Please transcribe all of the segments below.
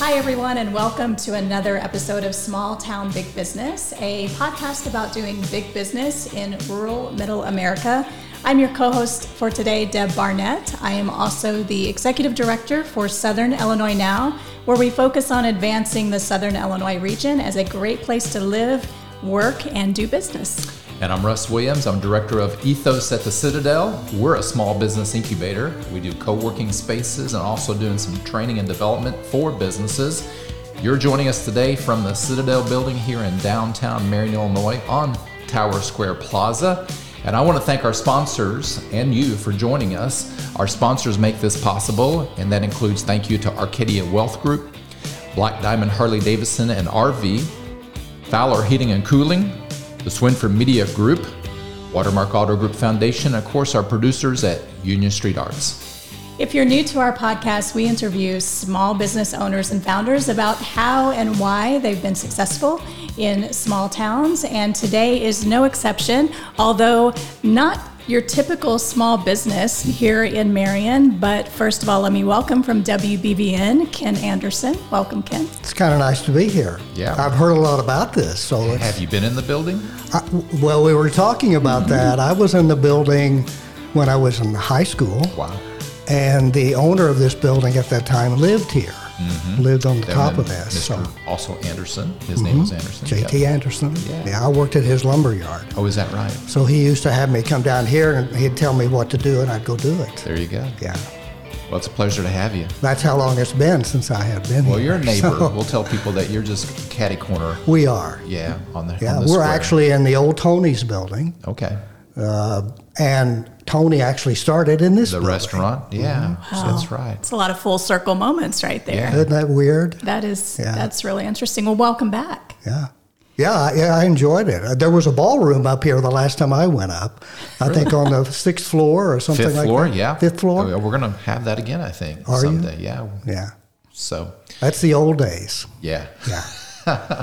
Hi, everyone, and welcome to another episode of Small Town Big Business, a podcast about doing big business in rural Middle America. I'm your co-host for today, Deb Barnett. I am also the Executive Director for Southern Illinois Now, where we focus on advancing the Southern Illinois region as a great place to live, work, and do business. And I'm Russ Williams. I'm Director of Ethos at the Citadel. We're a small business incubator. We do co-working spaces and also doing some training and development for businesses. You're joining us today from the Citadel building here in downtown Marion, Illinois on Tower Square Plaza. And I want to thank our sponsors and you for joining us. Our sponsors make this possible, and that includes thank you to Arcadia Wealth Group, Black Diamond Harley Davidson and RV, Fowler Heating and Cooling, the Swinford Media Group, Watermark Auto Group Foundation, and of course our producers at Union Street Arts. If you're new to our podcast, we interview small business owners and founders about how and why they've been successful in small towns, and today is no exception, although not your typical small business here in Marion. But first of all, let me welcome from WBVN, Ken Anderson. Welcome, Ken. It's kind of nice to be here. Yeah. I've heard a lot about this. So have you been in the building? Well, we were talking about that. I was in the building when I was in high school. Wow. And the owner of this building at that time lived here. Lived on the top of this. Mr. Also Anderson. His name was Anderson. J.T. Anderson. Yeah, I worked at his lumber yard. Oh, is that right? So he used to have me come down here and he'd tell me what to do and I'd go do it. There you go. Yeah. Well, it's a pleasure to have you. That's how long it's been since I have been here. Well, you're a neighbor. So we'll tell people that you're just catty corner. we are. Yeah, on the Yeah, on the we're square. actually in the old Tony's building. Okay. And Tony actually started in this The building. restaurant. Yeah, that's right. It's a lot of full circle moments right there. Yeah. Isn't that weird? That's really interesting. Well, welcome back. Yeah, I enjoyed it. There was a ballroom up here the last time I went up. I think on the 6th floor or something Fifth like floor, that. yeah. 5th floor? Oh, we're going to have that again, I think, Are you? someday. Yeah. Yeah. So, That's the old days. yeah. Yeah.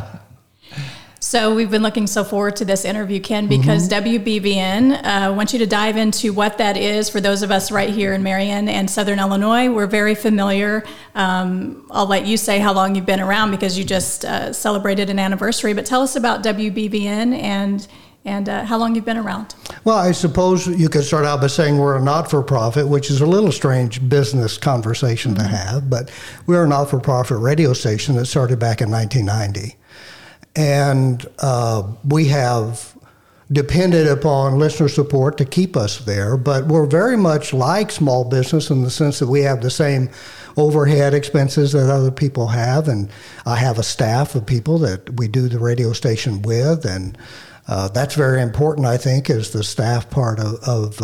So we've been looking so forward to this interview, Ken, because WBVN wants you to dive into what that is for those of us right here in Marion and Southern Illinois. We're very familiar. I'll let you say how long you've been around because you just celebrated an anniversary, but tell us about WBVN and how long you've been around. Well, I suppose you could start out by saying we're a not-for-profit, which is a little strange business conversation to have, but we're a not-for-profit radio station that started back in 1990. And we have depended upon listener support to keep us there, but we're very much like small business in the sense that we have the same overhead expenses that other people have, and I have a staff of people that we do the radio station with, and that's very important, I think, is the staff part of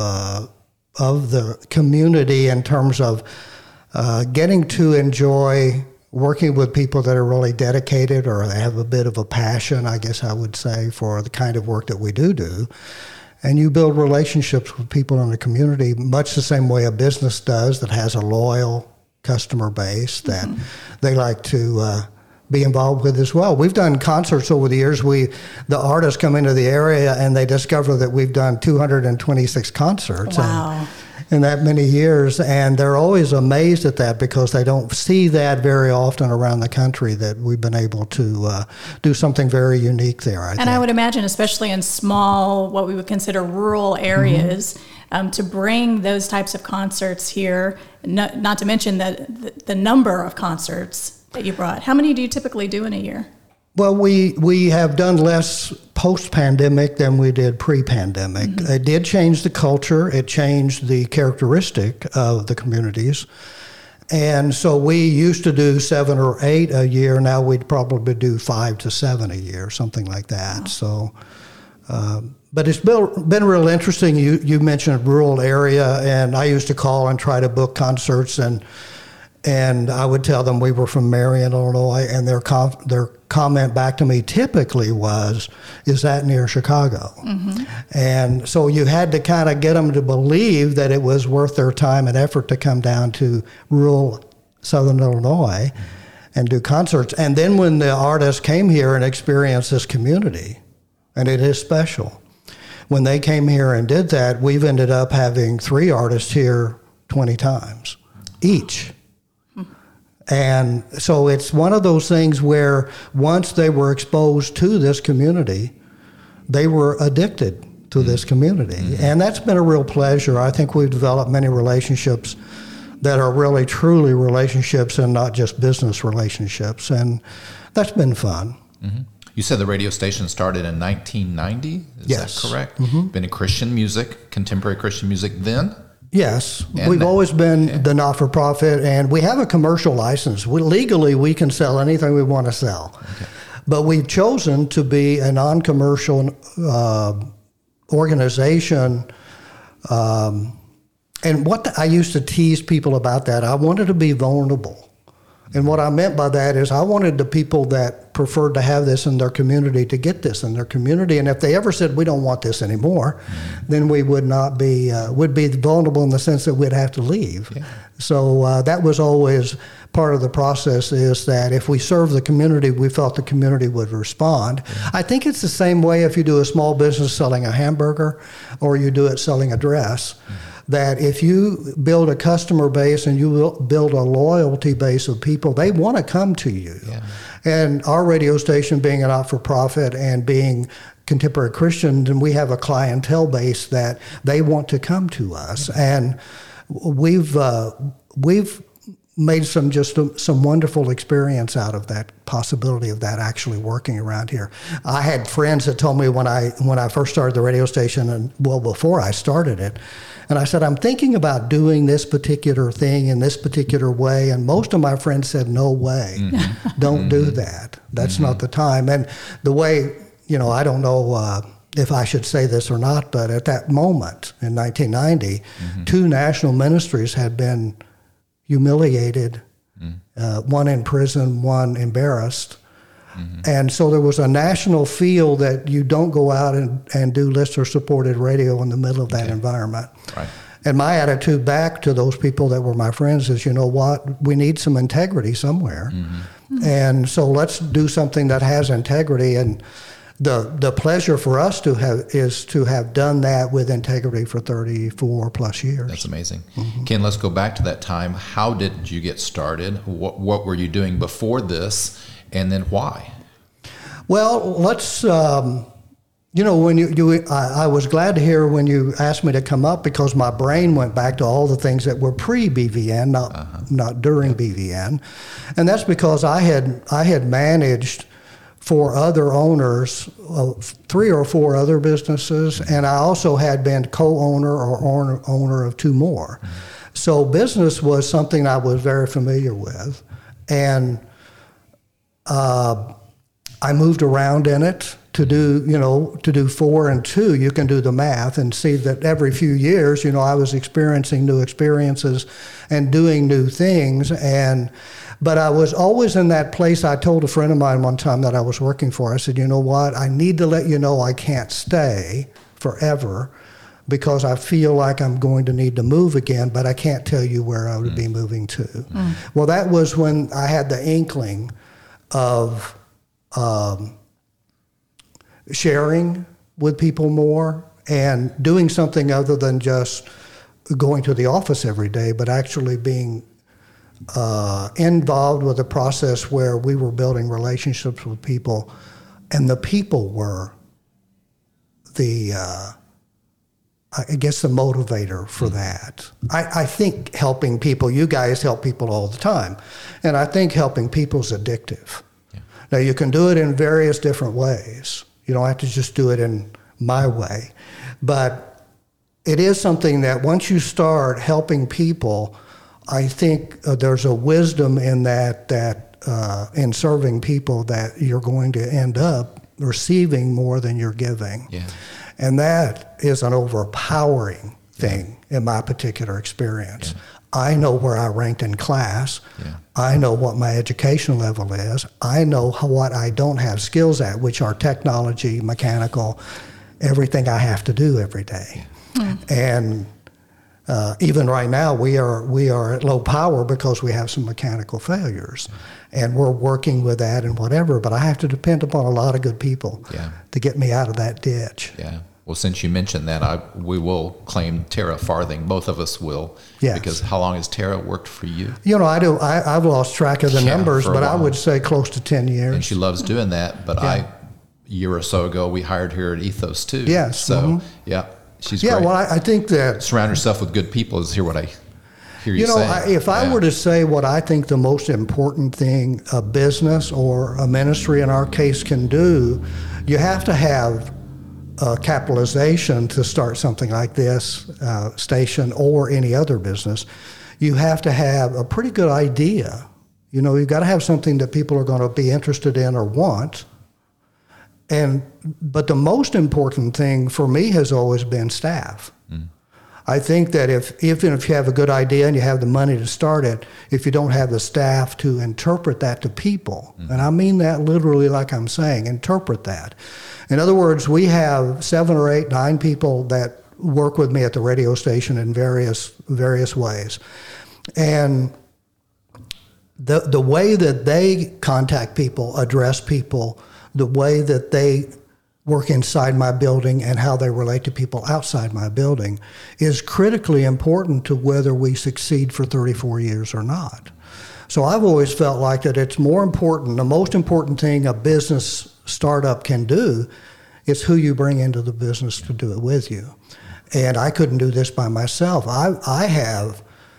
the community in terms of getting to enjoy working with people that are really dedicated or they have a bit of a passion, I guess I would say, for the kind of work that we do. And you build relationships with people in the community much the same way a business does that has a loyal customer base that they like to be involved with as well. We've done concerts over the years. The artists come into the area and they discover that we've done 226 concerts. Wow. In that many years, and they're always amazed at that because they don't see that very often around the country, that we've been able to do something very unique there, I think. I would imagine, especially in small, what we would consider rural areas, to bring those types of concerts here, not to mention the number of concerts that you brought. How many do you typically do in a year? Well, we have done less post-pandemic than we did pre-pandemic. It did change the culture. It changed the characteristic of the communities. And so we used to do 7 or 8 a year. Now we'd probably do 5 to 7 a year, something like that. Wow. So, but it's been real interesting. You mentioned rural area, and I used to call and try to book concerts, and I would tell them we were from Marion, Illinois, and their comment back to me typically was, "Is that near Chicago?" And so you had to kind of get them to believe that it was worth their time and effort to come down to rural Southern Illinois and do concerts. And then when the artists came here and experienced this community, and it is special, when they came here and did that, we've ended up having 3 artists here 20 times each. And so it's one of those things where once they were exposed to this community, they were addicted to this community. And that's been a real pleasure. I think we've developed many relationships that are really truly relationships and not just business relationships. And that's been fun. You said the radio station started in 1990. Is Yes. that correct? Been in Christian music, contemporary Christian music then? Yes, And we've always been yeah. the not-for-profit, and we have a commercial license. Legally, we can sell anything we want to sell. But we've chosen to be a non-commercial organization. And I used to tease people about that. I wanted to be vulnerable. And what I meant by that is I wanted the people that preferred to have this in their community to get this in their community. And if they ever said, we don't want this anymore, then we would not be, would be vulnerable in the sense that we'd have to leave. Yeah. So that was always part of the process, is that if we serve the community, we felt the community would respond. I think it's the same way if you do a small business selling a hamburger or you do it selling a dress. That if you build a customer base and you build a loyalty base of people, they want to come to you. Yeah. And our radio station being a not-for-profit and being contemporary Christian, then we have a clientele base that they want to come to us. And we've made some wonderful experience out of that possibility of that actually working around here. I had friends that told me when I first started the radio station, and well before I started it, and I said, I'm thinking about doing this particular thing in this particular way, and most of my friends said, no way, don't do that. That's not the time. And the way, I don't know if I should say this or not, but at that moment in 1990, 2 national ministries had been humiliated, one in prison, one embarrassed. And so there was a national feel that you don't go out and do listener-supported radio in the middle of that environment. Right. And my attitude back to those people that were my friends is, you know what, we need some integrity somewhere. And so let's do something that has integrity. And the pleasure for us is to have done that with integrity for 34 plus years. That's amazing. Ken, let's go back to that time. How did you get started? What were you doing before this? And then why? Well, let's, when I was glad to hear when you asked me to come up, because my brain went back to all the things that were pre-BVN, not during BVN. And that's because I had managed for other owners, 3 or 4 other businesses, and I also had been co-owner or owner of 2 more. So business was something I was very familiar with. And I moved around in it to do 4 and 2. You can do the math and see that every few years, I was experiencing new experiences and doing new things. But I was always in that place. I told a friend of mine one time that I was working for, I said, you know what, I need to let you know I can't stay forever because I feel like I'm going to need to move again, but I can't tell you where I would be moving to. Well, that was when I had the inkling of sharing with people more and doing something other than just going to the office every day, but actually being involved with a process where we were building relationships with people, and the people were the motivator for that. I think helping people, you guys help people all the time, and I think helping people is addictive. Yeah. Now, you can do it in various different ways. You don't have to just do it in my way, but it is something that once you start helping people, I think there's a wisdom in that in serving people that you're going to end up receiving more than you're giving. Yeah. And that is an overpowering thing in my particular experience. Yeah. I know where I ranked in class. Yeah. I know what my education level is. I know what I don't have skills at, which are technology, mechanical, everything I have to do every day. Yeah. And even right now, we are at low power because we have some mechanical failures, and we're working with that and whatever. But I have to depend upon a lot of good people to get me out of that ditch. Yeah, Well, since you mentioned that, we will claim Tara Farthing. Both of us will. Yes. Because how long has Tara worked for you? I've lost track of the numbers, but I would say close to 10 years. And she loves doing that. But a year or so ago, we hired her at Ethos too. Yes. So, she's great. Yeah, well, I think that... Surround yourself with good people is what I hear you say. If I were to say what I think the most important thing a business or a ministry in our case can do, you have to have capitalization to start something like this station or any other business. You have to have a pretty good idea. You've got to have something that people are going to be interested in or want. But the most important thing for me has always been staff. I think that even if you have a good idea and you have the money to start it, if you don't have the staff to interpret that to people, and I mean that literally like I'm saying, interpret that. In other words, we have 7 or 8, 9 people that work with me at the radio station in various ways. And the way that they contact people, address people, the way that they work inside my building and how they relate to people outside my building is critically important to whether we succeed for 34 years or not. So I've always felt like that it's more important, the most important thing a business startup can do is who you bring into the business to do it with you. And I couldn't do this by myself. I have,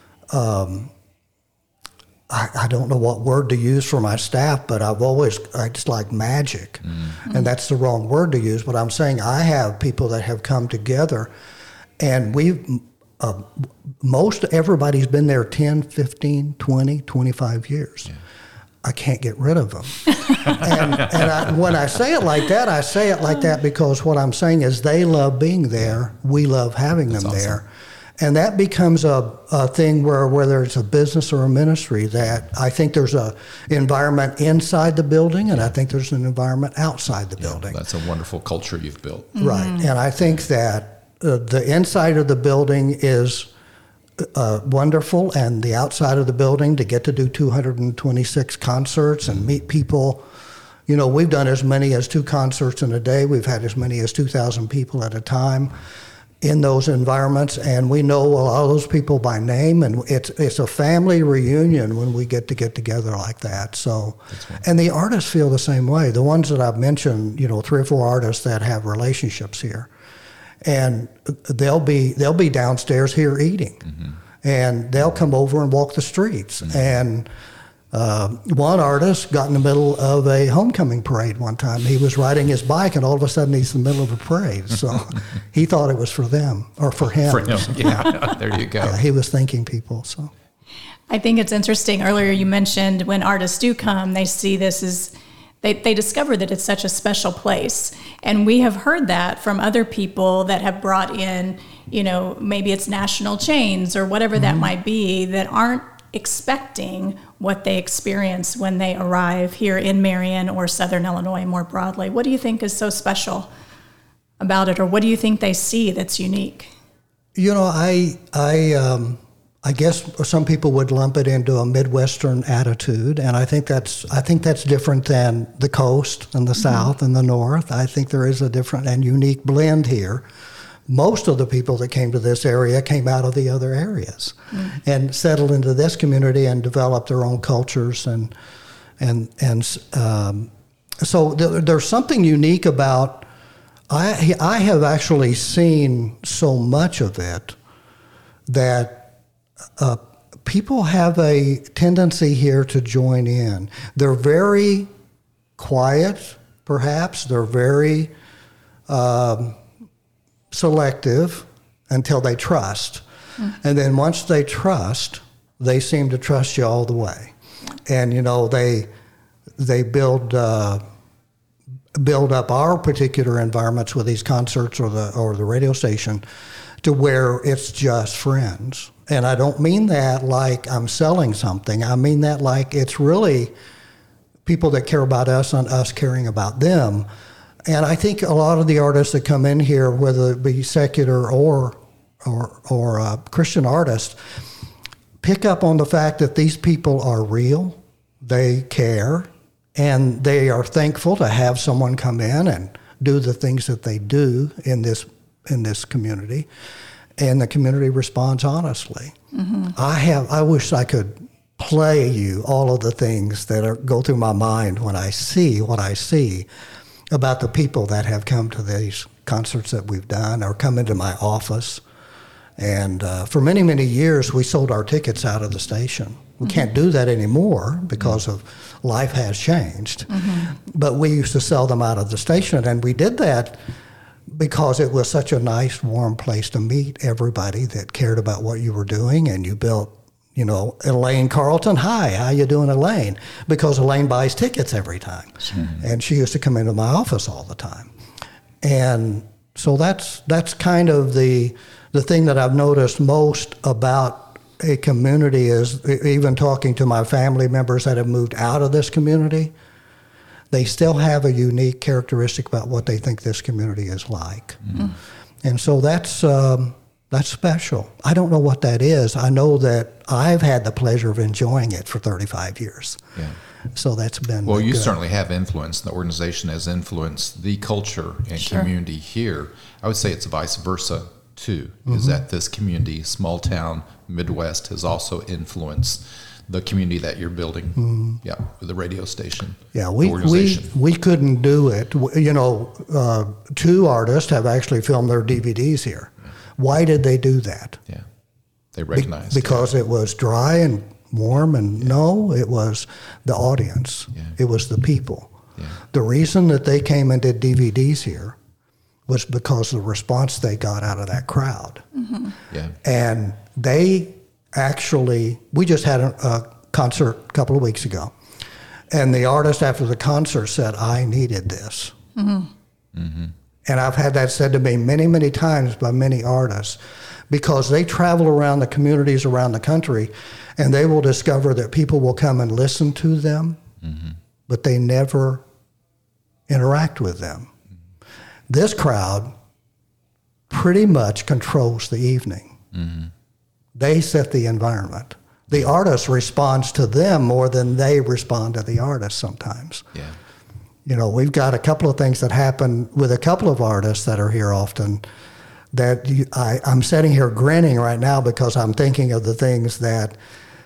I don't know what word to use for my staff, but I just like magic. And that's the wrong word to use, but I'm saying I have people that have come together and most everybody's been there 10, 15, 20, 25 years. Yeah. I can't get rid of them. When I say it like that, I say it like that because what I'm saying is they love being there. We love having them there. And that becomes a thing where whether it's a business or a ministry, that I think there's an environment inside the building and I think there's an environment outside the building. That's a wonderful culture you've built. Right. And I think that the inside of the building is wonderful, and the outside of the building to get to do 226 concerts and meet people. We've done as many as 2 concerts in a day. We've had as many as 2,000 people at a time in those environments, and we know a lot of those people by name, and it's a family reunion when we get together like that. So, and the artists feel the same way. The ones that I've mentioned, 3 or 4 artists that have relationships here. And they'll be downstairs here eating, and they'll come over and walk the streets. And one artist got in the middle of a homecoming parade one time. He was riding his bike, and all of a sudden he's in the middle of a parade. So he thought it was for them or for him. For him, yeah. There you go. Yeah, he was thanking people. So I think it's interesting. Earlier you mentioned when artists do come, they see this as They discover that it's such a special place. And we have heard that from other people that have brought in, maybe it's national chains or whatever that might be, that aren't expecting what they experience when they arrive here in Marion or Southern Illinois more broadly. What do you think is so special about it, or what do you think they see that's unique? I guess some people would lump it into a Midwestern attitude, and I think that's different than the coast and the South and the North. I think there is a different and unique blend here. Most of the people that came to this area came out of the other areas and settled into this community and developed their own cultures, and so there's something unique about. I have actually seen so much of it that. People have a tendency here to join in. They're very quiet, perhaps. They're very selective until they trust. And then once they trust, they seem to trust you all the way. And, they build up our particular environments with these concerts or the radio station to where it's just friends. And I don't mean that like I'm selling something. I mean that like it's really people that care about us and us caring about them. And I think a lot of the artists that come in here, whether it be secular or Christian artists, pick up on the fact that these people are real, they care, and they are thankful to have someone come in and do the things that they do in this in this community, and the community responds honestly. Mm-hmm. I wish I could play you all of the things that go through my mind when I see what I see about the people that have come to these concerts that we've done or come into my office. And for many, many years, we sold our tickets out of the station. We can't do that anymore because of life has changed. Mm-hmm. But we used to sell them out of the station, and we did that because it was such a nice, warm place to meet everybody that cared about what you were doing. And you built, Elaine Carlton, hi, how you doing, Elaine? Because Elaine buys tickets every time. Mm-hmm. And she used to come into my office all the time. And so that's kind of the thing that I've noticed most about a community is, even talking to my family members that have moved out of this community, they still have a unique characteristic about what they think this community is like. Mm-hmm. And so that's special. I don't know what that is. I know that I've had the pleasure of enjoying it for 35 years. Yeah. So that's been well. You good. Certainly have influence. The organization has influenced the culture and community here. I would say it's vice versa too. Mm-hmm. Is that this community, small town, Midwest, has also influenced the community that you're building. Mm-hmm. Yeah, with the radio station. Yeah, we couldn't do it. 2 artists have actually filmed their DVDs here. Yeah. Why did they do that? Yeah, they recognized because it was dry and warm, and no, it was the audience. Yeah. It was the people. Yeah. The reason that they came and did DVDs here was because of the response they got out of that crowd. Mm-hmm. Yeah. And they actually, we just had a concert a couple of weeks ago, and the artist after the concert said, I needed this. Mm-hmm. Mm-hmm. And I've had that said to me many, many times by many artists, because they travel around the communities around the country, and they will discover that people will come and listen to them, mm-hmm. but they never interact with them. Mm-hmm. This crowd pretty much controls the evening. Mm-hmm. They set the environment. The artist responds to them more than they respond to the artist sometimes. Yeah. We've got a couple of things that happen with a couple of artists that are here often that I'm sitting here grinning right now because I'm thinking of the things that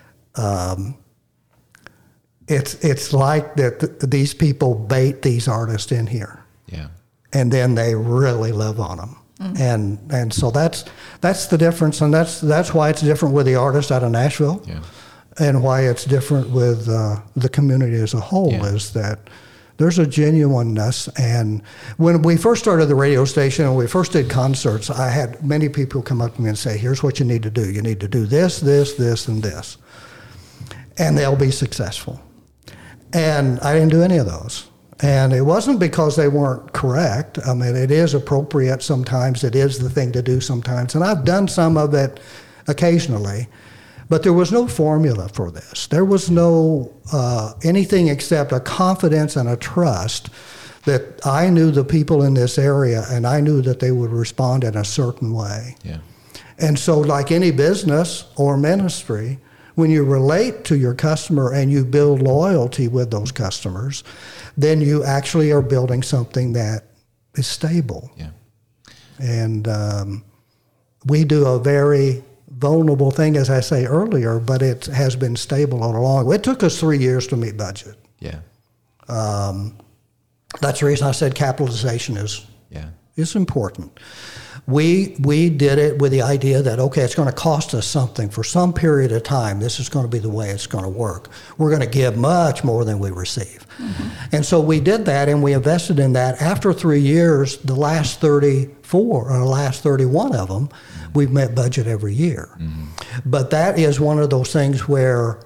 it's like that these people bait these artists in here. Yeah. And then they really love on them. Mm-hmm. And so that's the difference, and that's why it's different with the artist out of Nashville, and why it's different with the community as a whole is that there's a genuineness. And when we first started the radio station and we first did concerts, I had many people come up to me and say, here's what you need to do. You need to do this, this, this, and this. And they'll be successful. And I didn't do any of those. And it wasn't because they weren't correct. I mean, it is appropriate sometimes. It is the thing to do sometimes. And I've done some of it occasionally. But there was no formula for this. There was no anything except a confidence and a trust that I knew the people in this area, and I knew that they would respond in a certain way. Yeah. And so like any business or ministry, when you relate to your customer and you build loyalty with those customers, then you actually are building something that is stable. Yeah. And we do a very vulnerable thing, as I say earlier, but it has been stable all along. It took us 3 years to meet budget. Yeah. That's the reason I said capitalization is important. We did it with the idea that, okay, it's going to cost us something for some period of time. This is going to be the way it's going to work. We're going to give much more than we receive. Mm-hmm. And so we did that, and we invested in that. After 3 years, the last 34 or the last 31 of them, we've met budget every year. Mm-hmm. But that is one of those things where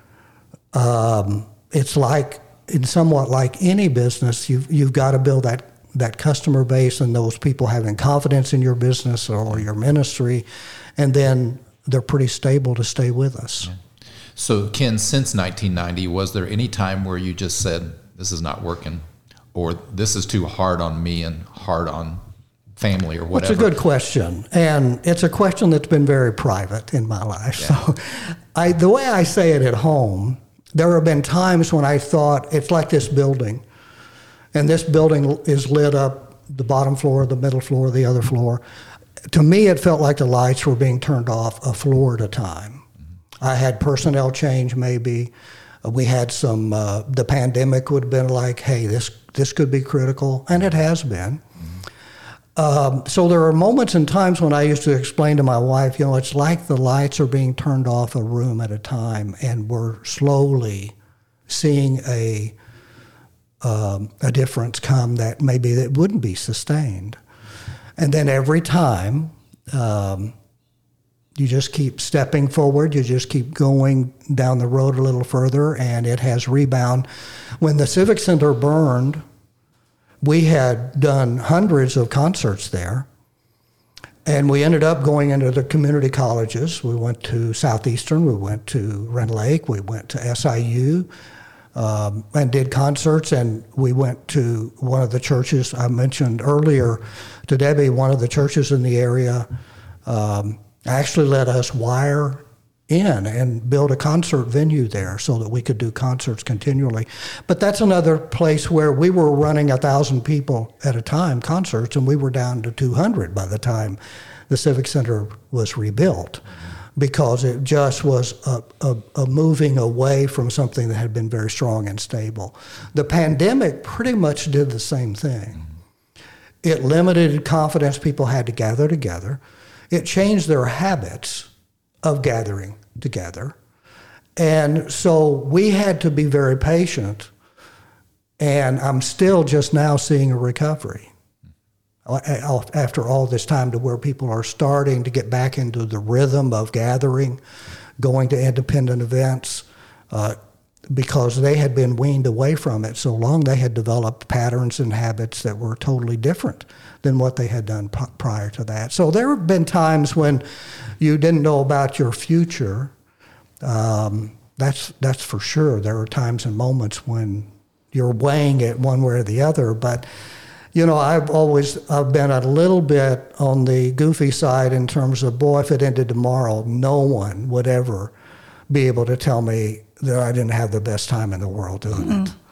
it's like, it's somewhat like any business, you've got to build that customer base and those people having confidence in your business or your ministry, and then they're pretty stable to stay with us. Yeah. So, Ken, since 1990, was there any time where you just said, this is not working, or this is too hard on me and hard on family or whatever? It's a good question, and it's a question that's been very private in my life. Yeah. So the way I say it at home, there have been times when I thought, it's like this building, and this building is lit up the bottom floor, the middle floor, the other floor. To me, it felt like the lights were being turned off a floor at a time. I had personnel change maybe. We had some, the pandemic would have been like, hey, this could be critical, and it has been. So there are moments and times when I used to explain to my wife, it's like the lights are being turned off a room at a time, and we're slowly seeing a difference come that maybe that wouldn't be sustained. And then every time, you just keep stepping forward, you just keep going down the road a little further, and it has rebound. When the Civic Center burned, we had done hundreds of concerts there, and we ended up going into the community colleges. We went to Southeastern, we went to Rend Lake, we went to SIU, and did concerts, and we went to one of the churches I mentioned earlier to Debbie, one of the churches in the area actually let us wire in and build a concert venue there so that we could do concerts continually. But that's another place where we were running 1,000 people at a time, concerts, and we were down to 200 by the time the Civic Center was rebuilt, because it just was a moving away from something that had been very strong and stable. The pandemic pretty much did the same thing. It limited confidence people had to gather together. It changed their habits of gathering together. And so we had to be very patient, and I'm still just now seeing a recovery after all this time, to where people are starting to get back into the rhythm of gathering, going to independent events, because they had been weaned away from it so long. They had developed patterns and habits that were totally different than what they had done prior to that. So there have been times when you didn't know about your future. That's for sure. There are times and moments when you're weighing it one way or the other. But I've been a little bit on the goofy side in terms of, boy, if it ended tomorrow, no one would ever be able to tell me that I didn't have the best time in the world doing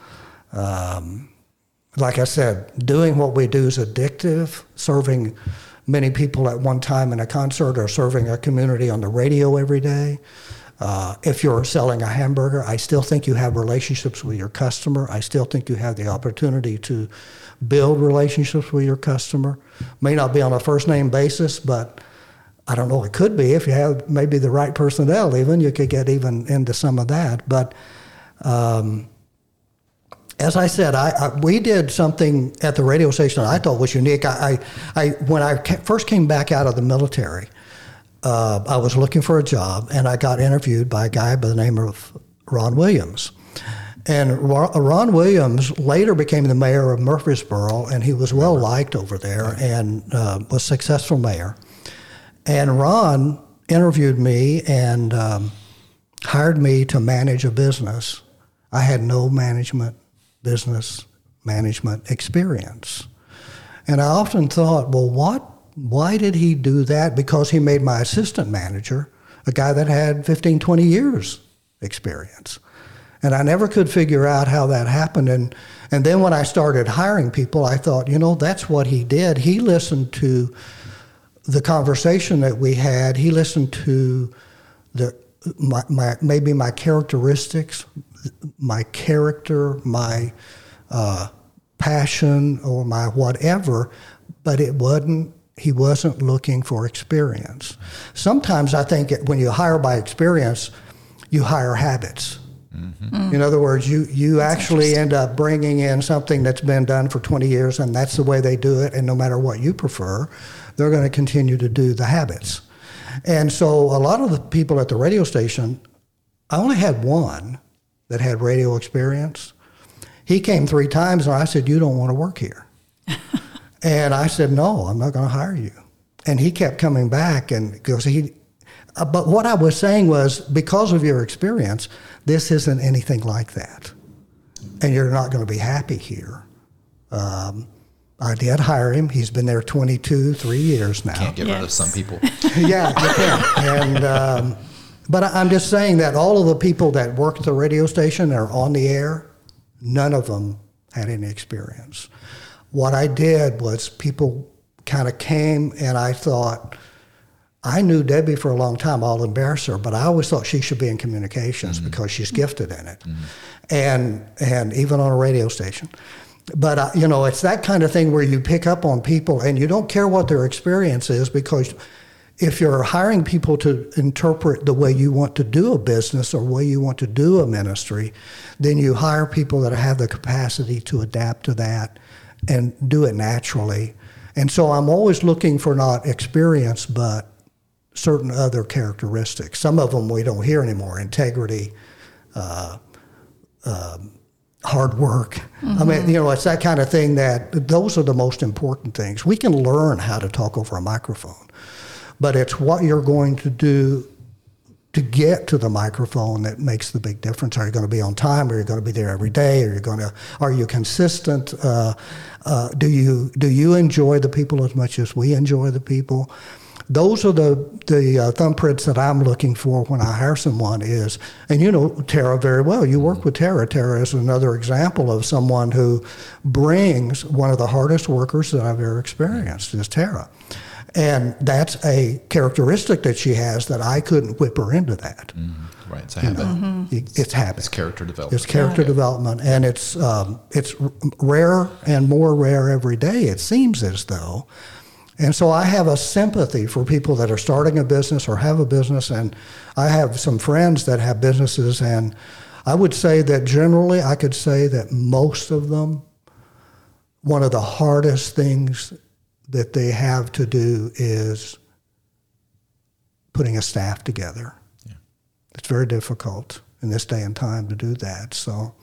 it. Like I said, doing what we do is addictive. Serving many people at one time in a concert, or serving a community on the radio every day. If you're selling a hamburger, I still think you have relationships with your customer. I still think you have the opportunity to build relationships with your customer. May not be on a first name basis, but I don't know, it could be. If you have maybe the right personnel even, you could get even into some of that. But as I said, we did something at the radio station I thought was unique. When I first came back out of the military, I was looking for a job, and I got interviewed by a guy by the name of Ron Williams. And Ron Williams later became the mayor of Murfreesboro, and he was well liked over there and was a successful mayor. And Ron interviewed me and hired me to manage a business. I had no business management experience. And I often thought, well, why did he do that? Because he made my assistant manager a guy that had 15, 20 years experience. And I never could figure out how that happened. And then when I started hiring people, I thought, that's what he did. He listened to the conversation that we had. He listened to maybe my characteristics, my character, my passion, or my whatever, but he wasn't looking for experience. Sometimes I think when you hire by experience, you hire habits. Mm-hmm. In other words, you actually end up bringing in something that's been done for 20 years, and that's the way they do it, and no matter what you prefer, they're going to continue to do the habits. And so a lot of the people at the radio station, I only had one that had radio experience. He came 3 times, and I said, "You don't want to work here." And I said, "No, I'm not going to hire you." And he kept coming back, and because but what I was saying was, because of your experience, this isn't anything like that, and you're not going to be happy here. I did hire him. He's been there 3 years now. Can't get rid of some people. Yeah, you can. And but I'm just saying that all of the people that work at the radio station are on the air, none of them had any experience. what I did was people kind of came, and I thought, I knew Debbie for a long time. I'll embarrass her, but I always thought she should be in communications because she's gifted in it, and even on a radio station. But it's that kind of thing where you pick up on people, and you don't care what their experience is, because if you're hiring people to interpret the way you want to do a business or the way you want to do a ministry, then you hire people that have the capacity to adapt to that and do it naturally. And so I'm always looking for not experience, but certain other characteristics. Some of them we don't hear anymore: integrity, hard work. I mean, it's that kind of thing that those are the most important things. We can learn how to talk over a microphone, but it's what you're going to do to get to the microphone that makes the big difference. Are you going to be on time? Are you going to be there every day? Are you consistent? Do you enjoy the people as much as we enjoy the people? Those are the thumbprints that I'm looking for when I hire someone is, and you know Tara very well. You work with Tara. Tara is another example of someone who brings one of the hardest workers that I've ever experienced is Tara. And that's a characteristic that she has that I couldn't whip her into that. Right, it's a habit. It's habit. It's character development. It's character development, and it's rare and more rare every day, it seems as though. And so I have a sympathy for people that are starting a business or have a business, and I have some friends that have businesses, and I would say that generally I could say that most of them, one of the hardest things that they have to do is putting a staff together. Yeah. It's very difficult in this day and time to do that. So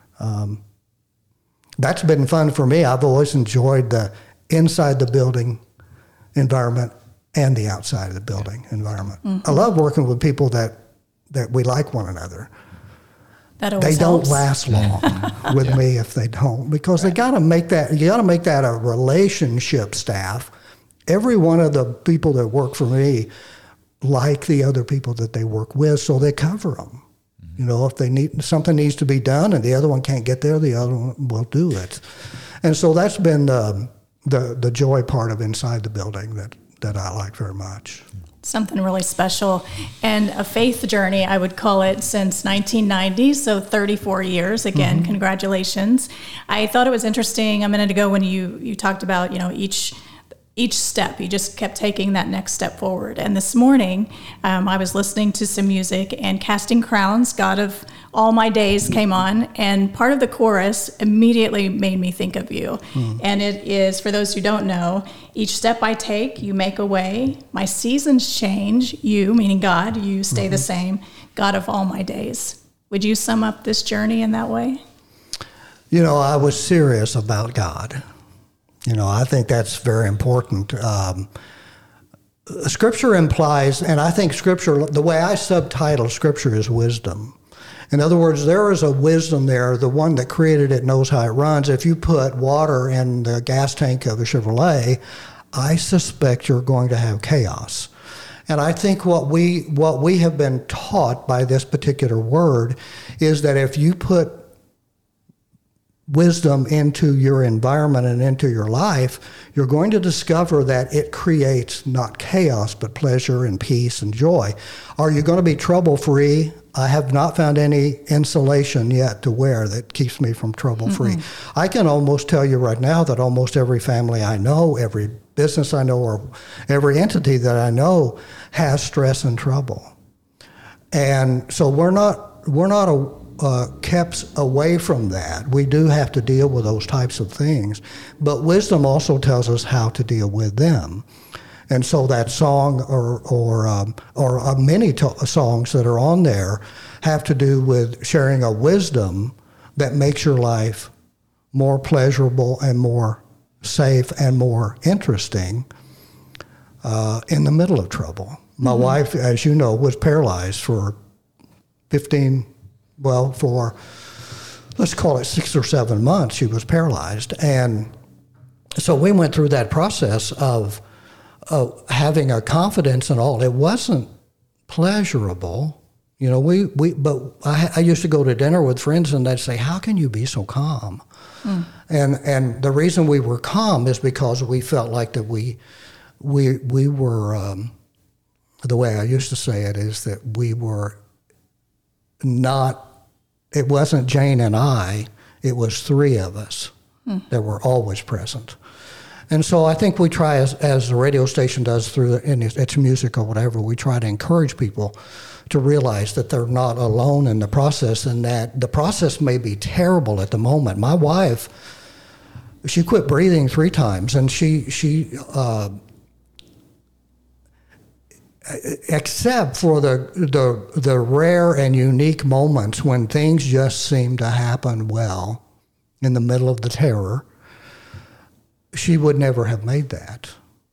that's been fun for me. I've always enjoyed the inside the building environment and the outside of the building environment. I love working with people that we like one another. That always they helps. Don't last long with me if they don't, because they got to make that. You got to make that a relationship staff. Every one of the people that work for me like the other people that they work with, so they cover them. If they need something needs to be done and the other one can't get there, the other one will do it. And so that's been the joy part of inside the building that I like very much. Something really special, and a faith journey, I would call it, since 1990, so 34 years. Again, congratulations. I thought it was interesting a minute ago when you talked about, each step, you just kept taking that next step forward. And this morning, I was listening to some music, and Casting Crowns, God of All My Days, came on, and part of the chorus immediately made me think of you. And it is, for those who don't know, each step I take, you make a way. My seasons change, you, meaning God, you stay the same, God of all my days. Would you sum up this journey in that way? I was serious about God. I think that's very important. Scripture implies, and I think Scripture, the way I subtitle Scripture is wisdom. In other words, there is a wisdom there. The one that created it knows how it runs. If you put water in the gas tank of a Chevrolet, I suspect you're going to have chaos. And I think what we have been taught by this particular word is that if you put wisdom into your environment and into your life, you're going to discover that it creates not chaos, but pleasure and peace and joy. Are you going to be trouble-free? I have not found any insulation yet to wear that keeps me from trouble-free. I can almost tell you right now that almost every family I know, every business I know, or every entity that I know has stress and trouble. And so we're not kept away from that. We do have to deal with those types of things, but wisdom also tells us how to deal with them. And so that song or many songs that are on there have to do with sharing a wisdom that makes your life more pleasurable and more safe and more interesting in the middle of trouble. My wife, as you know, was paralyzed for let's call it 6 or 7 months, she was paralyzed. And so we went through that process of having a confidence and all. It wasn't pleasurable, You know, but I used to go to dinner with friends and they'd say, how can you be so calm? And the reason we were calm is because we felt like that we were, the way I used to say it is that we were not, it wasn't Jane and I, it was three of us that were always present. And so I think we try, as the radio station does through its music or whatever, we try to encourage people to realize that they're not alone in the process, and that the process may be terrible at the moment. My wife, she quit breathing 3 times, and she except for the rare and unique moments when things just seem to happen well in the middle of the terror, she would never have made that.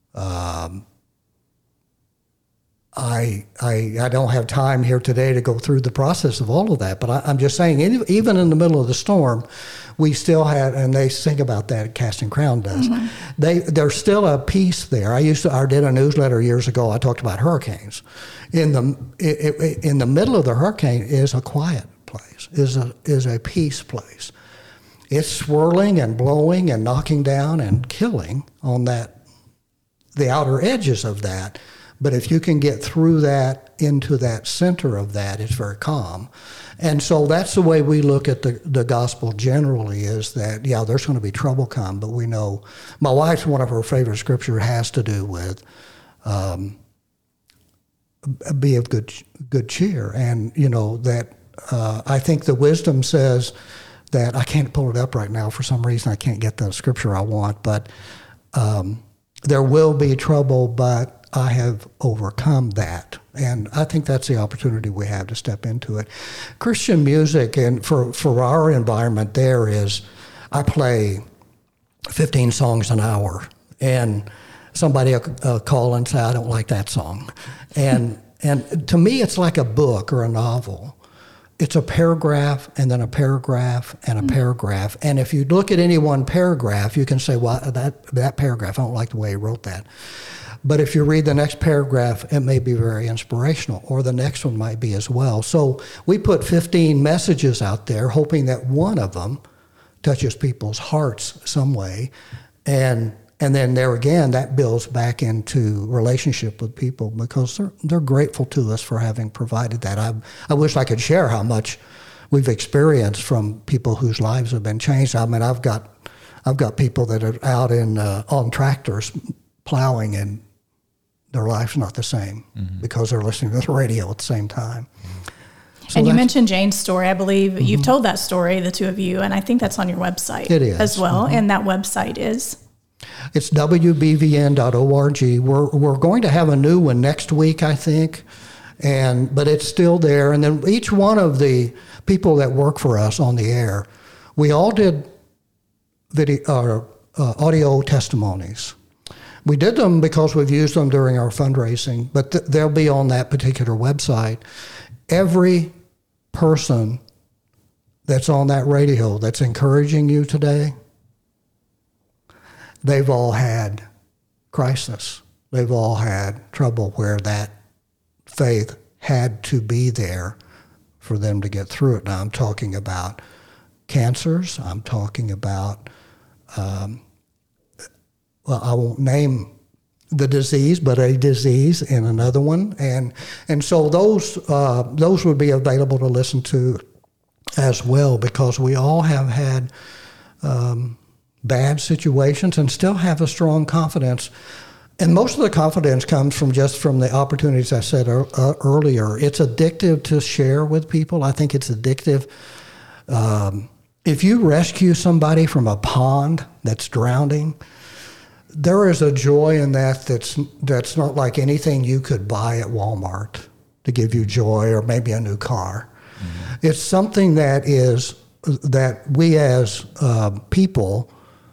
I don't have time here today to go through the process of all of that, but I'm just saying, even in the middle of the storm, we still had, and they sing about that, Casting Crown does, there's still a peace there. I did a newsletter years ago, I talked about hurricanes. In the middle of the hurricane is a quiet place, is a peace place. It's swirling and blowing and knocking down and killing on the outer edges of that. But if you can get through that into that center of that, it's very calm. And so that's the way we look at the gospel generally, is that, yeah, there's going to be trouble come, but we know, my wife's, one of her favorite scripture has to do with be of good cheer. And, you know, that I think the wisdom says that, I can't pull it up right now for some reason, I can't get the scripture I want, but there will be trouble, but I have overcome that. And I think that's the opportunity we have to step into it. Christian music, and for our environment there, is I play 15 songs an hour, and somebody will call and say, I don't like that song. And to me, it's like a book or a novel. It's a paragraph and then a paragraph and a paragraph. And if you look at any one paragraph, you can say, well, that paragraph, I don't like the way he wrote that. But if you read the next paragraph, it may be very inspirational, or the next one might be as well. So we put 15 messages out there, hoping that one of them touches people's hearts some way. And then there again, that builds back into relationship with people, because they're grateful to us for having provided that. I wish I could share how much we've experienced from people whose lives have been changed. I mean, I've got people that are out on tractors plowing, and their life's not the same because they're listening to the radio at the same time. So, and you mentioned Jane's story. I believe you've told that story, the two of you, and I think that's on your website. It is. As well, and that website is? It's wbvn.org. We're going to have a new one next week, I think, but it's still there. And then each one of the people that work for us on the air, we all did audio testimonies. We did them because we've used them during our fundraising, but they'll be on that particular website. Every person that's on that radio that's encouraging you today, they've all had crisis. They've all had trouble where that faith had to be there for them to get through it. Now, I'm talking about cancers. I'm talking about well, I won't name the disease, but a disease in another one. And so those would be available to listen to as well, because we all have had bad situations and still have a strong confidence. And most of the confidence comes from the opportunities I said earlier. It's addictive to share with people. I think it's addictive. If you rescue somebody from a pond that's drowning, there is a joy in that's not like anything you could buy at Walmart to give you joy, or maybe a new car. Mm-hmm. It's something that we as people,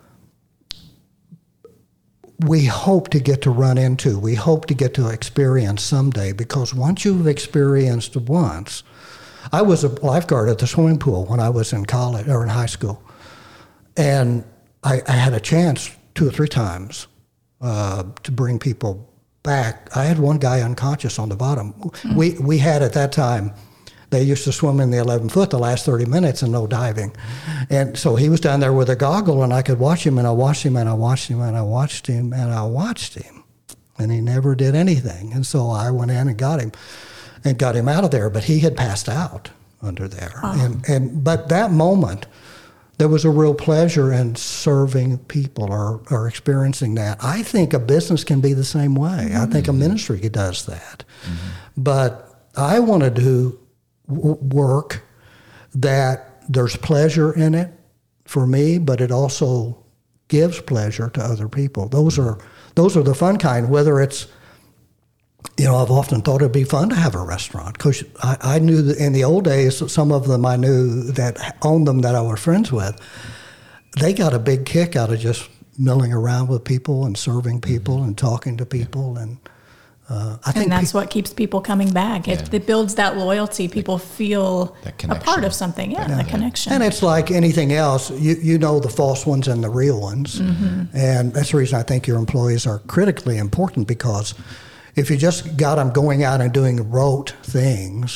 we hope to get to run into, we hope to get to experience someday, because once you've experienced once, I was a lifeguard at the swimming pool when I was in college or in high school, and I had a chance 2 or 3 times to bring people back. I had one guy unconscious on the bottom. We had at that time They used to swim in the 11 foot the last 30 minutes and no diving. And so he was down there with a goggle, and I could watch him, and I watched him, and I watched him, and I watched him, and I watched him. And he never did anything. And so I went in and got him out of there. But he had passed out under there. But that moment, there was a real pleasure in serving people or experiencing that. I think a business can be the same way. I think a ministry does that. But I want to do work that there's pleasure in it for me, but it also gives pleasure to other people. Those are the fun kind, whether it's, I've often thought it'd be fun to have a restaurant, because I knew that in the old days, some of them I knew that owned them that I was friends with, they got a big kick out of just milling around with people and serving people and talking to people. And I think that's what keeps people coming back. It builds that loyalty. People feel a part of something. The connection. And it's like anything else. You know the false ones and the real ones. And that's the reason I think your employees are critically important, because if you just got them going out and doing rote things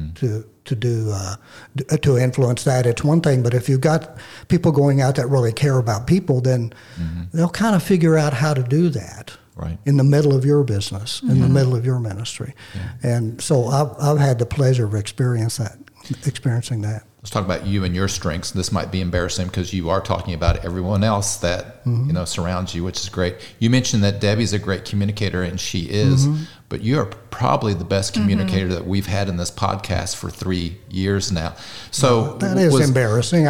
to influence that, it's one thing. But if you've got people going out that really care about people, then they'll kind of figure out how to do that. Right. In the middle of your business, in the middle of your ministry. And so I've had the pleasure of experiencing that. Let's talk about you and your strengths. This might be embarrassing because you are talking about everyone else that surrounds you, which is great. You mentioned that Debbie's a great communicator, and she is, but you are probably the best communicator that we've had in this podcast for 3 years now. So that is embarrassing.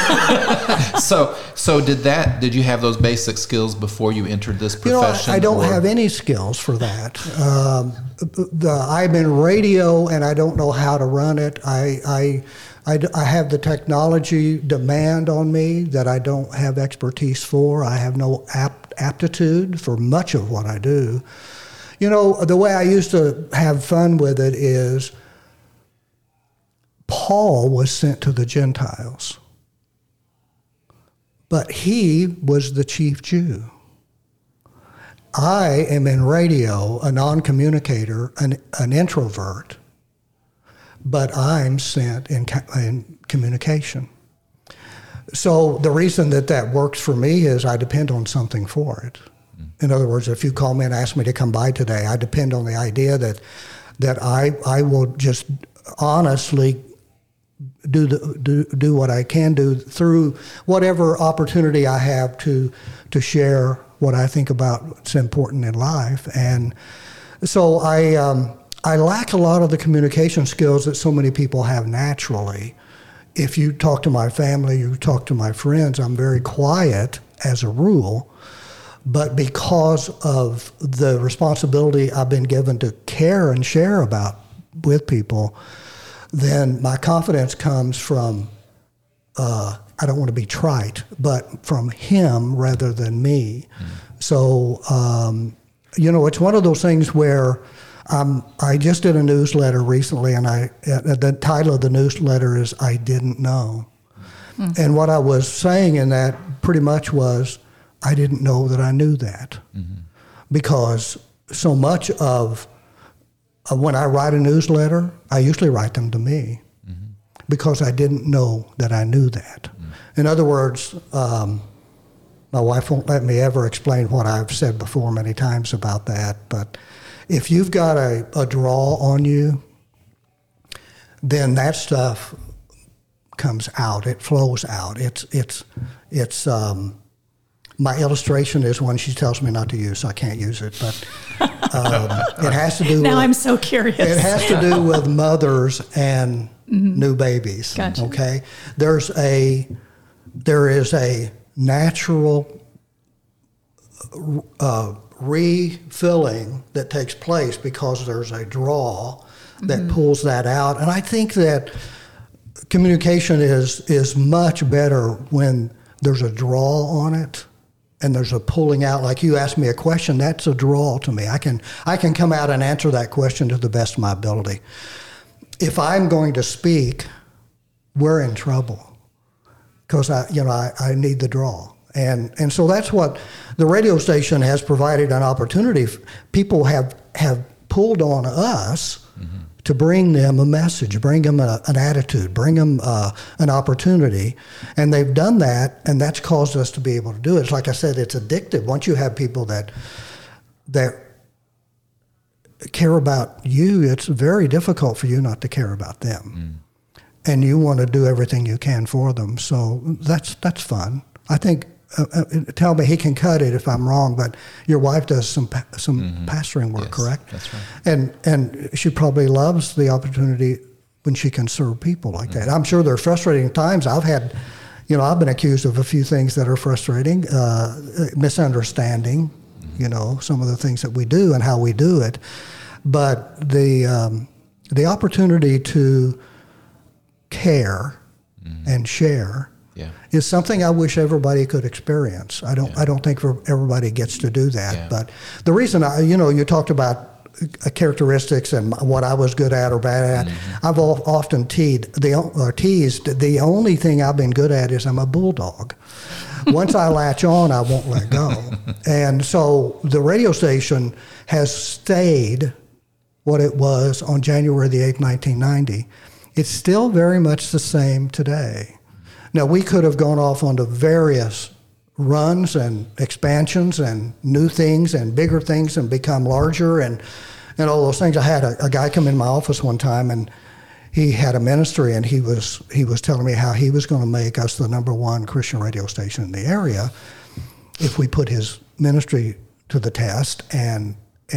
So did you have those basic skills before you entered this profession? I don't have any skills for that. I'm in radio, and I don't know how to run it. I have the technology demand on me that I don't have expertise for. I have no aptitude for much of what I do. The way I used to have fun with it is Paul was sent to the Gentiles, but he was the chief Jew. I am in radio, a non-communicator, an introvert, but I'm sent in communication. So the reason that works for me is I depend on something for it. In other words, if you call me and ask me to come by today, I depend on the idea that I will just honestly do what I can do through whatever opportunity I have to share what I think about what's important in life. And so I lack a lot of the communication skills that so many people have naturally. If you talk to my family, you talk to my friends, I'm very quiet as a rule. But because of the responsibility I've been given to care and share about with people, then my confidence comes from, I don't want to be trite, but from him rather than me. So, it's one of those things where I just did a newsletter recently, and the title of the newsletter is I Didn't Know. And what I was saying in that pretty much was, I didn't know that I knew that. Because so much of when I write a newsletter, I usually write them to me because I didn't know that I knew that. In other words, my wife won't let me ever explain what I've said before many times about that, but if you've got a draw on you, then that stuff comes out. It flows out. It's my illustration is one she tells me not to use, so I can't use it. But it has to do. Now I'm so curious. It has to do with mothers and new babies. Gotcha. Okay, there is a natural refilling that takes place because there's a draw that pulls that out, and I think that communication is much better when there's a draw on it. And there's a pulling out, like you asked me a question, that's a draw to me. I can come out and answer that question to the best of my ability. If I'm going to speak, we're in trouble because I need the draw. And so that's what the radio station has provided an opportunity. People have pulled on us to bring them a message, bring them an attitude, bring them an opportunity. And they've done that, and that's caused us to be able to do it. It's like I said, it's addictive. Once you have people that care about you, it's very difficult for you not to care about them. And you want to do everything you can for them. So that's fun. I think, tell me, he can cut it if I'm wrong, but your wife does some pastoring work, yes, correct? That's right. And she probably loves the opportunity when she can serve people like that. I'm sure there are frustrating times. I've been accused of a few things that are frustrating, misunderstanding, some of the things that we do and how we do it. But the opportunity to care and share is something I wish everybody could experience. I don't think everybody gets to do that. Yeah. But the reason you talked about characteristics and what I was good at or bad at. I've often teased the only thing I've been good at is I'm a bulldog. Once I latch on, I won't let go. And so the radio station has stayed what it was on January the 8th, 1990. It's still very much the same today. Now, we could have gone off onto various runs and expansions and new things and bigger things and become larger and all those things. I had a guy come in my office one time, and he had a ministry, and he was telling me how he was going to make us the #1 Christian radio station in the area if we put his ministry to the test. And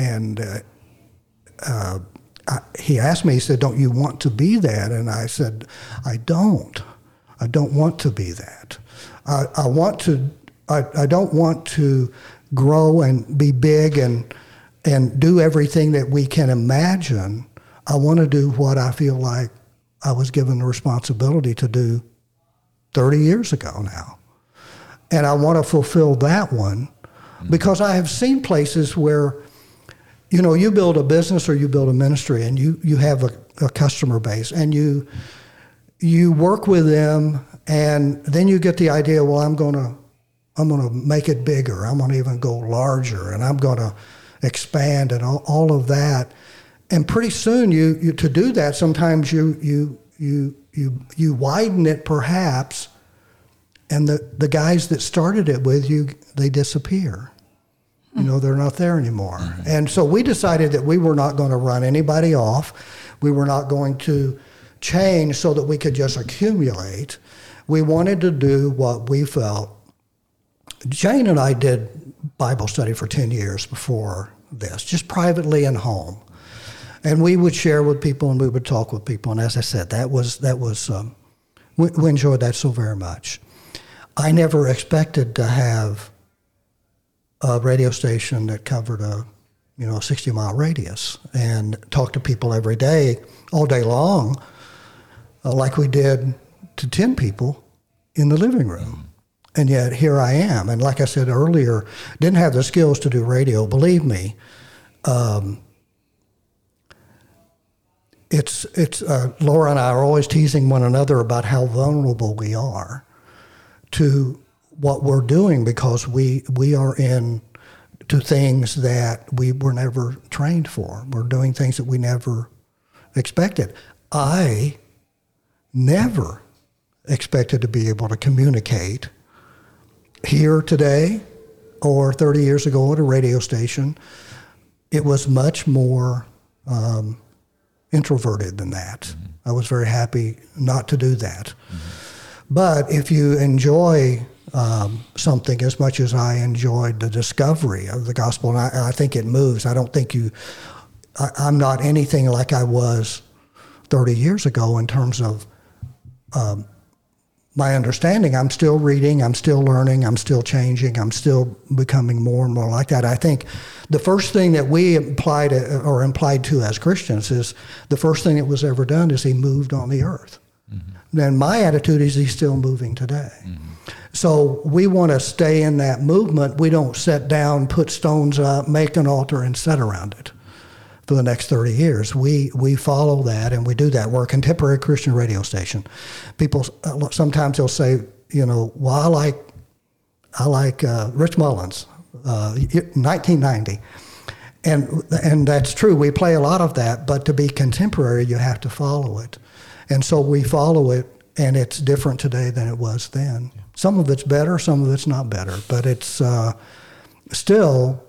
he asked me, he said, "Don't you want to be that?" And I said, I don't want to be that. I don't want to grow and be big and do everything that we can imagine. I want to do what I feel like I was given the responsibility to do 30 years ago now. And I want to fulfill that one because I have seen places where, you build a business or you build a ministry and you have a customer base and you work with them, and then you get the idea, well, I'm going to make it bigger. I'm going to even go larger, and I'm going to expand and all of that. And pretty soon, you to do that, sometimes you widen it perhaps, and the guys that started it with you, they disappear. They're not there anymore. And so we decided that we were not going to run anybody off. We were not going to change so that we could just accumulate. We wanted to do what we felt. Jane and I did Bible study for 10 years before this, just privately in home. And we would share with people and we would talk with people. And as I said, that was we enjoyed that so very much. I never expected to have a radio station that covered a 60-mile radius and talk to people every day, all day long, like we did to 10 people in the living room. And yet here I am. And like I said earlier, didn't have the skills to do radio. Believe me, Laura and I are always teasing one another about how vulnerable we are to what we're doing because we are into things that we were never trained for. We're doing things that we never expected. I never expected to be able to communicate here today or 30 years ago at a radio station. It was much more introverted than that. I was very happy not to do that. But if you enjoy something as much as I enjoyed the discovery of the gospel, and I think it moves. I don't think I'm not anything like I was 30 years ago in terms of my understanding. I'm still reading, I'm still learning, I'm still changing, I'm still becoming more and more like that. I think the first thing that we implied to as Christians is the first thing that was ever done is he moved on the earth. And my attitude is he's still moving today. So we want to stay in that movement. We don't sit down, put stones up, make an altar, and sit around it for the next 30 years. We follow that, and we do that. We're a contemporary Christian radio station. People, sometimes they'll say, well, I like Rich Mullins, 1990. And that's true. We play a lot of that, but to be contemporary, you have to follow it. And so we follow it, and it's different today than it was then. Yeah. Some of it's better, some of it's not better, but it's still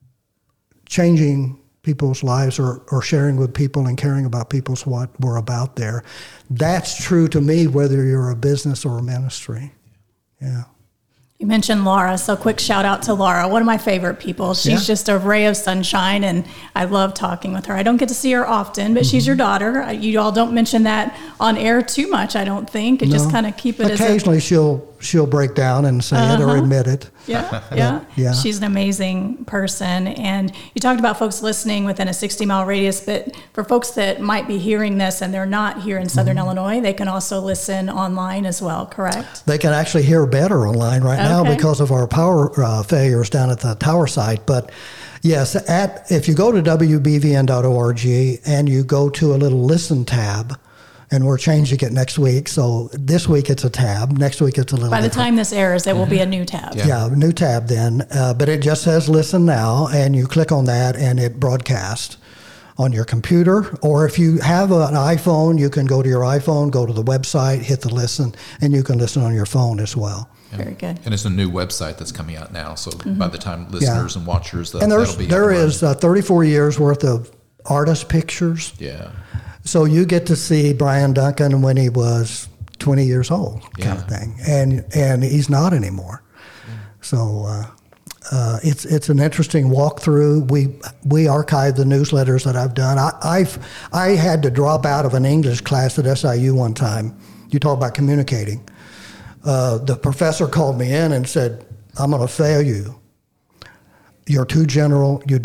changing people's lives or sharing with people and caring about people's what we're about there. That's true to me, whether you're a business or a ministry. Yeah. You mentioned Laura, so quick shout out to Laura, one of my favorite people. She's just a ray of sunshine, and I love talking with her. I don't get to see her often, but she's your daughter. You all don't mention that on air too much, I don't think. And just kind of keep it occasionally she'll break down and say it or admit it. Yeah. She's an amazing person. And you talked about folks listening within a 60-mile radius, but for folks that might be hearing this and they're not here in Southern Illinois, they can also listen online as well, correct? They can actually hear better online right now because of our power failures down at the tower site. But yes, if you go to wbvn.org and you go to a little listen tab, and we're changing it next week. So this week it's a tab. Next week it's a little By the time this airs, it will be a new tab. Yeah, new tab then. But it just says listen now, and you click on that and it broadcasts on your computer. Or if you have an iPhone, you can go to your iPhone, go to the website, hit the listen, and you can listen on your phone as well. Yeah. Very good. And it's a new website that's coming out now. So by the time listeners and watchers, and there is 34 years worth of artist pictures. Yeah. So you get to see Brian Duncan when he was 20 years old, kind of thing, and he's not anymore. Yeah. So it's an interesting walkthrough. We archive the newsletters that I've done. I had to drop out of an English class at SIU one time. You talk about communicating. The professor called me in and said, "I'm going to fail you. You're too general. You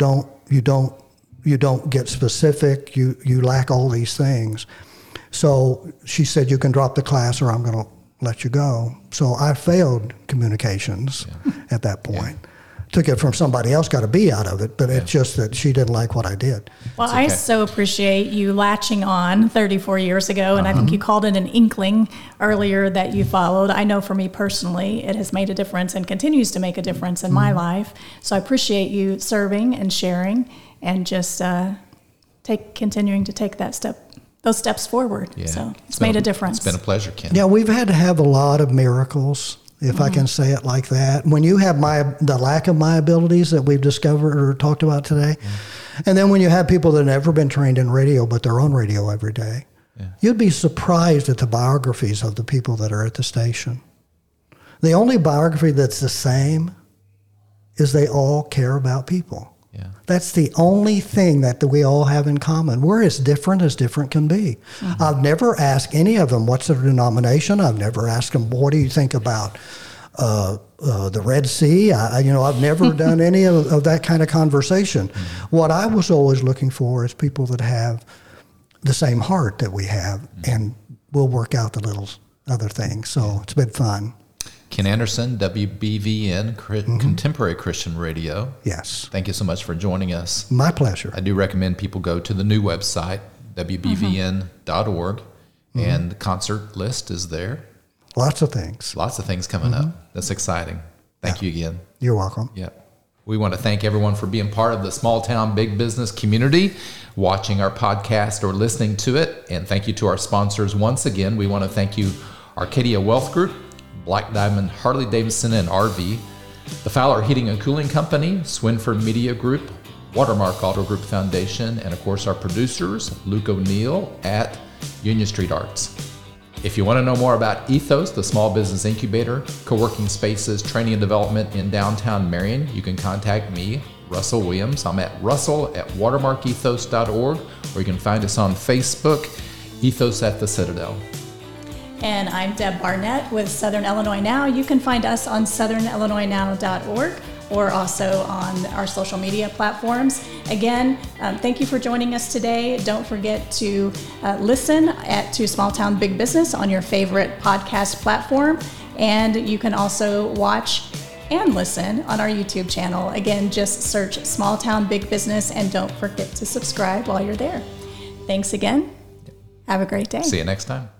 don't get specific. You lack all these things." So she said, "You can drop the class or I'm going to let you go." So I failed communications at that point. Took it from somebody else, got a B out of it, but it's just that she didn't like what I did. Well, I so appreciate you latching on 34 years ago, and I think you called it an inkling earlier that you followed. I know for me personally, it has made a difference and continues to make a difference in my life. So I appreciate you serving and sharing and just continuing to take those steps forward. Yeah. So it's made a difference. It's been a pleasure, Ken. Yeah, we've had to have a lot of miracles, if I can say it like that. When you have the lack of my abilities that we've discovered or talked about today, and then when you have people that have never been trained in radio, but they're on radio every day, you'd be surprised at the biographies of the people that are at the station. The only biography that's the same is they all care about people. Yeah. That's the only thing that we all have in common. We're as different can be. Mm-hmm. I've never asked any of them, what's their denomination? I've never asked them, what do you think about the Red Sea? I've never done any of that kind of conversation. Mm-hmm. What I was always looking for is people that have the same heart that we have, and we'll work out the little other things. So it's been fun. Ken Anderson, WBVN, Contemporary Christian Radio. Yes. Thank you so much for joining us. My pleasure. I do recommend people go to the new website, WBVN.org, and the concert list is there. Lots of things. Lots of things coming up. That's exciting. Thank you again. You're welcome. Yeah. We want to thank everyone for being part of the Small Town Big Business community, watching our podcast or listening to it. And thank you to our sponsors once again. We want to thank you, Arcadia Wealth Group, Black Diamond Harley-Davidson and RV, the Fowler Heating and Cooling Company, Swinford Media Group, Watermark Auto Group Foundation, and of course our producers, Luke O'Neill at Union Street Arts. If you want to know more about Ethos, the small business incubator, co-working spaces, training and development in downtown Marion, you can contact me, Russell Williams. I'm at russell@watermarkethos.org, or you can find us on Facebook, Ethos at the Citadel. And I'm Deb Barnett with Southern Illinois Now. You can find us on southernillinoisnow.org or also on our social media platforms. Again, thank you for joining us today. Don't forget to listen to Small Town Big Business on your favorite podcast platform. And you can also watch and listen on our YouTube channel. Again, just search Small Town Big Business and don't forget to subscribe while you're there. Thanks again. Have a great day. See you next time.